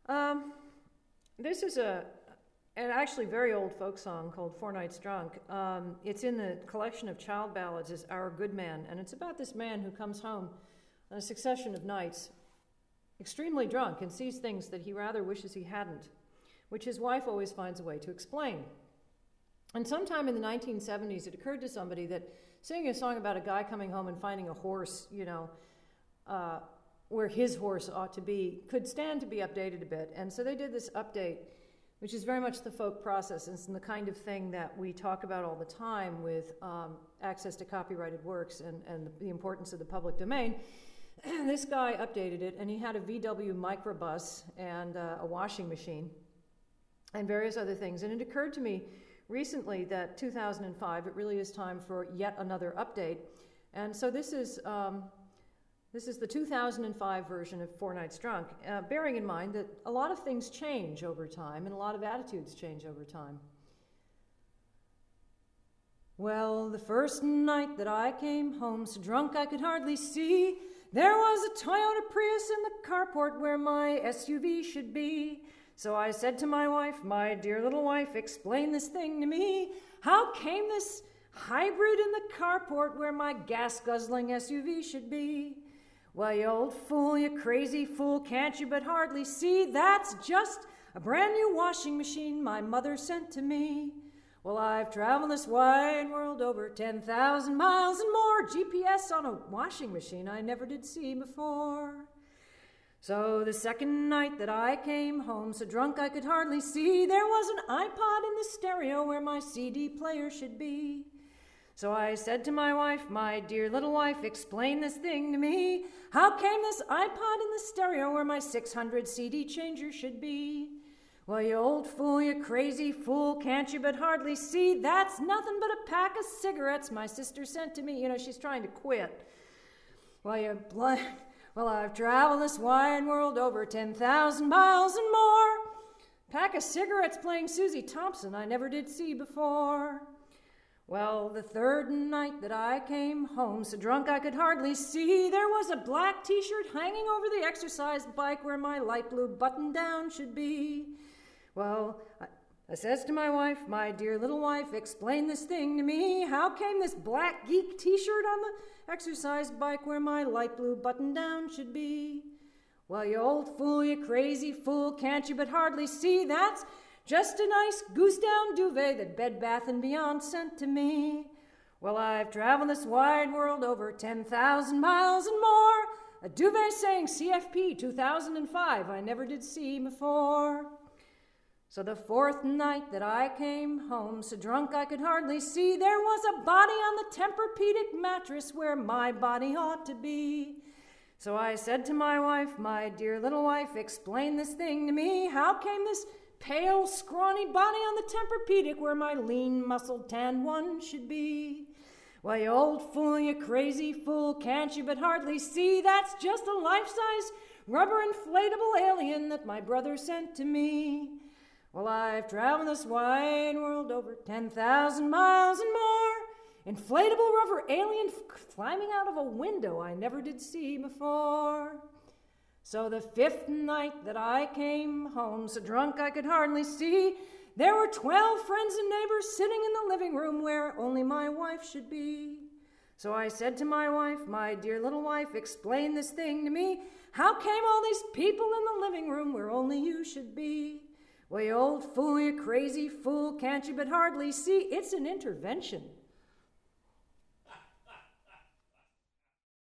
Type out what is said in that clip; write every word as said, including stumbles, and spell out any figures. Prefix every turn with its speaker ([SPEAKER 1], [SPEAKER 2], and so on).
[SPEAKER 1] Um, this is a an actually very old folk song called Four Nights Drunk. Um, it's in the collection of child ballads as Our Good Man, and it's about this man who comes home on a succession of nights extremely drunk and sees things that he rather wishes he hadn't, which his wife always finds a way to explain. And sometime in the nineteen seventies, it occurred to somebody that singing a song about a guy coming home and finding a horse, you know, uh, where his horse ought to be, could stand to be updated a bit. And so they did this update, which is very much the folk process. It's the kind of thing that we talk about all the time with um, access to copyrighted works and, and the importance of the public domain. This guy updated it, and he had a V W microbus and uh, a washing machine and various other things. And it occurred to me recently that two thousand five, it really is time for yet another update. And so this is um, this is the two thousand five version of Four Nights Drunk, uh, bearing in mind that a lot of things change over time and a lot of attitudes change over time. Well, the first night that I came home, so drunk I could hardly see, there was a Toyota Prius in the carport where my S U V should be. So I said to my wife, my dear little wife, explain this thing to me. How came this hybrid in the carport where my gas-guzzling S U V should be? Well, you old fool, you crazy fool, can't you but hardly see? That's just a brand new washing machine my mother sent to me. Well, I've traveled this wide world over ten thousand miles and more. G P S on a washing machine I never did see before. So the second night that I came home, so drunk I could hardly see, there was an iPod in the stereo where my C D player should be. So I said to my wife, my dear little wife, explain this thing to me. How came this iPod in the stereo where my six hundred C D changer should be? Well, you old fool, you crazy fool, can't you but hardly see? That's nothing but a pack of cigarettes my sister sent to me. You know, she's trying to quit. Well, you blind... Well, I've traveled this wide world over ten thousand miles and more. Pack of cigarettes playing Susie Thompson I never did see before. Well, the third night that I came home, so drunk I could hardly see, there was a black T-shirt hanging over the exercise bike where my light blue button-down should be. Well, I, I says to my wife, my dear little wife, explain this thing to me. How came this black geek T-shirt on the exercise bike where my light blue button-down should be? Well, you old fool, you crazy fool, can't you but hardly see? That's just a nice goose-down duvet that Bed Bath and Beyond sent to me. Well, I've traveled this wide world over ten thousand miles and more. A duvet saying C F P two thousand five I never did see before. So the fourth night that I came home, so drunk I could hardly see, there was a body on the Tempur-Pedic mattress where my body ought to be. So I said to my wife, my dear little wife, explain this thing to me. How came this pale, scrawny body on the Tempur-Pedic where my lean, muscled, tan one should be? Well, you old fool, you crazy fool, can't you but hardly see? That's just a life-size rubber inflatable alien that my brother sent to me. Well, I've traveled this wide world over ten thousand miles and more. Inflatable rubber alien f- climbing out of a window I never did see before. So the fifth night that I came home, so drunk I could hardly see, there were twelve friends and neighbors sitting in the living room where only my wife should be. So I said to my wife, my dear little wife, explain this thing to me. How came all these people in the living room where only you should be? Well, you old fool, you crazy fool, can't you but hardly see? It's an intervention.